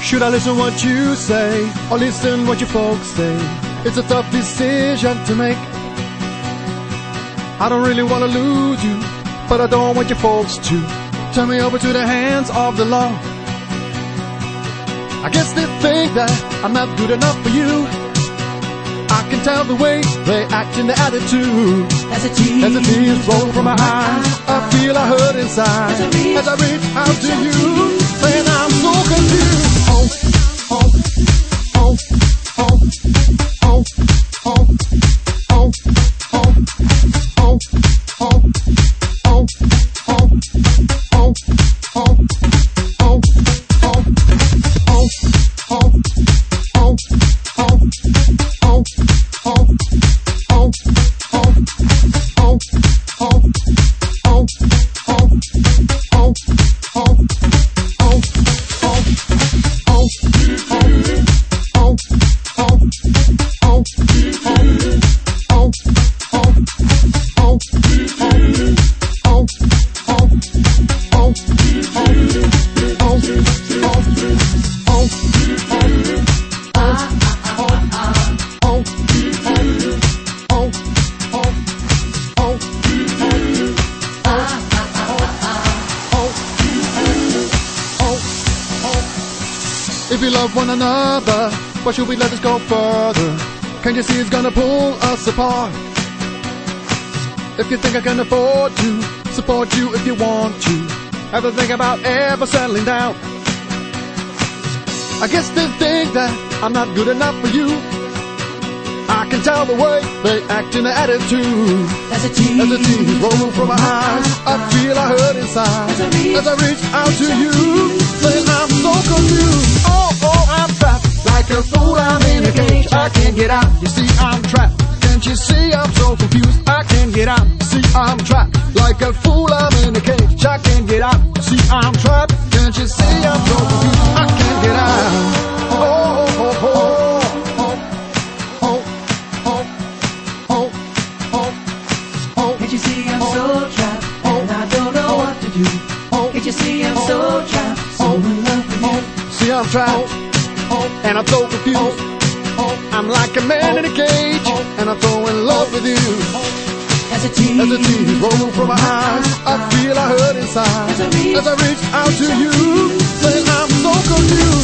Should I listen what you say, or listen what your folks say? It's a tough decision to make. I don't really want to lose you, but I don't want your folks to turn me over to the hands of the law. I guess they think that I'm not good enough for you. I can tell the way they act in their attitude. As the tears roll from my eyes, I feel I hurt inside as I reach out to you, saying I'm so confused. If we love one another, why should we let this go further? Can't you see it's gonna pull us apart? If you think I can afford to support you if you want to, have to think about ever settling down. I guess they think that I'm not good enough for you. I can tell the way they act in their attitude. As the tears roll from my eyes, I feel I hurt inside as I reach out to you, saying I'm so confused. Oh, I'm trapped like a fool. I'm in a cage. I can't get out. You see, I'm trapped. Can't you see I'm so confused? I can't get out. See, I'm trapped like a fool. I'm in a cage. I can't get out. See, I'm trapped. Can't you see I'm so confused? I can't get out. Can't you see I'm so trapped, and I don't know what to do? Can't you see I'm so trapped, so in love with you? See, I'm trapped, and I'm so confused. I'm like a man in a cage, and I'm so in love with you. As the tears roll from my eyes, I feel I hurt inside as I reach out to you, saying I'm so confused.